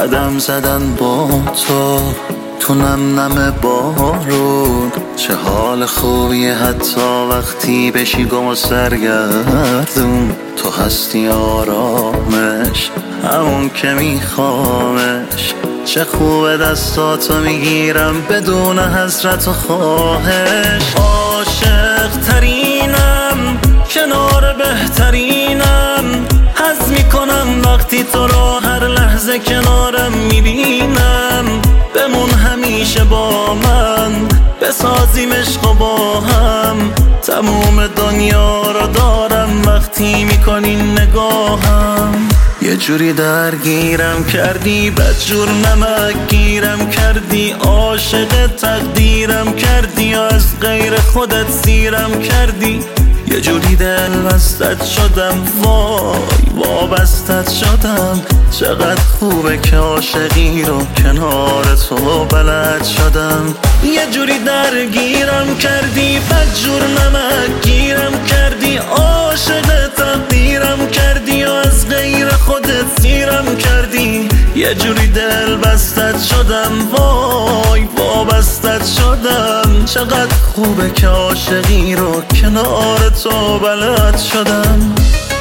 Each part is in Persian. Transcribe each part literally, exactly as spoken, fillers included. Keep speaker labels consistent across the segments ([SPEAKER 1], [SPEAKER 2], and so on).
[SPEAKER 1] قدم زدن با تو تو نم نم بارون، چه حال خوبیه حتی وقتی بشی گم و سرگردون. تو هستی آرامش، همون که میخوامش. چه خوبه دستاتو میگیرم بدون حسرت و خواهش. عاشق ترینم، کنار بهترینم، حظ میکنم وقتی تو رو هر لحظه کنارم میبینم. بمون همیشه با من، بسازیم عشق و با هم. تموم دنیا رو دارم وقتی میکنی نگاهم. یه جوری درگیرم کردی، بدجور نمک گیرم کردی. عاشق تقدیرم کردی یا از غیر خودت سیرم کردی. یه جوری دل بستت شدم، وای وابستت شدم. چقدر خوبه که عاشقی رو کنار تو بلد شدم. یه جوری درگیرم کردی، بدجور نمک گیرم کردی. عاشق تقدیرم کردی یا از غیر خودت سیرم کردی. یه جوری دل بستت شدم، وای وابستت شدم. چقدر خوبه که عاشقی رو کنار تو بلد شدم.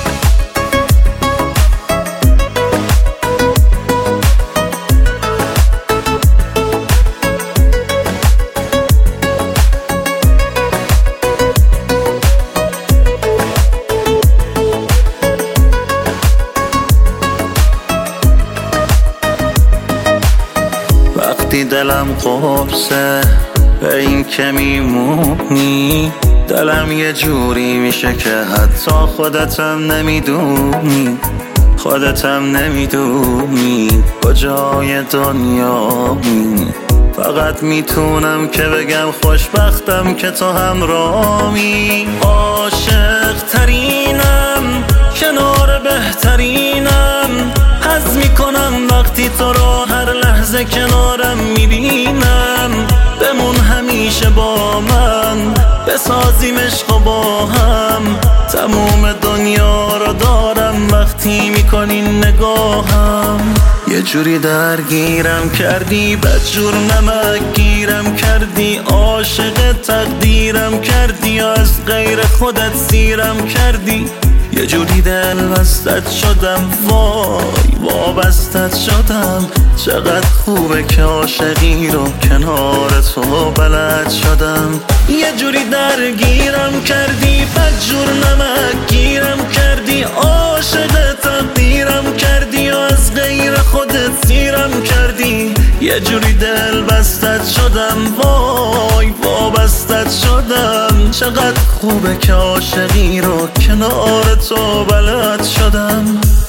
[SPEAKER 1] وقتی دلم قرصه به این که میمونی، دلم یه جوری میشه که حتی خودتم نمیدونی. خودتم نمیدونی کجای دنیایی. فقط میتونم که بگم خوشبختم که تو همراهی. عاشق ترینم، کنار بهترینم، حظ میکنم وقتی تو رو هر لحظه کنارم میبینم. بمون همیشه با من، بسازیم عشق و با هم. تموم دنیا رو دارم وقتی میکنی نگاهم. یه جوری درگیرم کردی، بدجور نمک گیرم کردی. عاشق تقدیرم کردی یا از غیر خودت سیرم کردی. یه جوری دل بستت شدم، وای وابستت شدم. چقدر خوبه که عاشقی رو کنار تو بلد شدم. یه جوری درگیرم کردی، بدجور نمک گیرم کردی. عاشق تقدیرم کردی یا از غیر خودت سیرم کردی. یه جوری دل بستت شدم، وای وابستت شدم. چقدر خوبه که عاشقی رو کنار تو بلد شدم.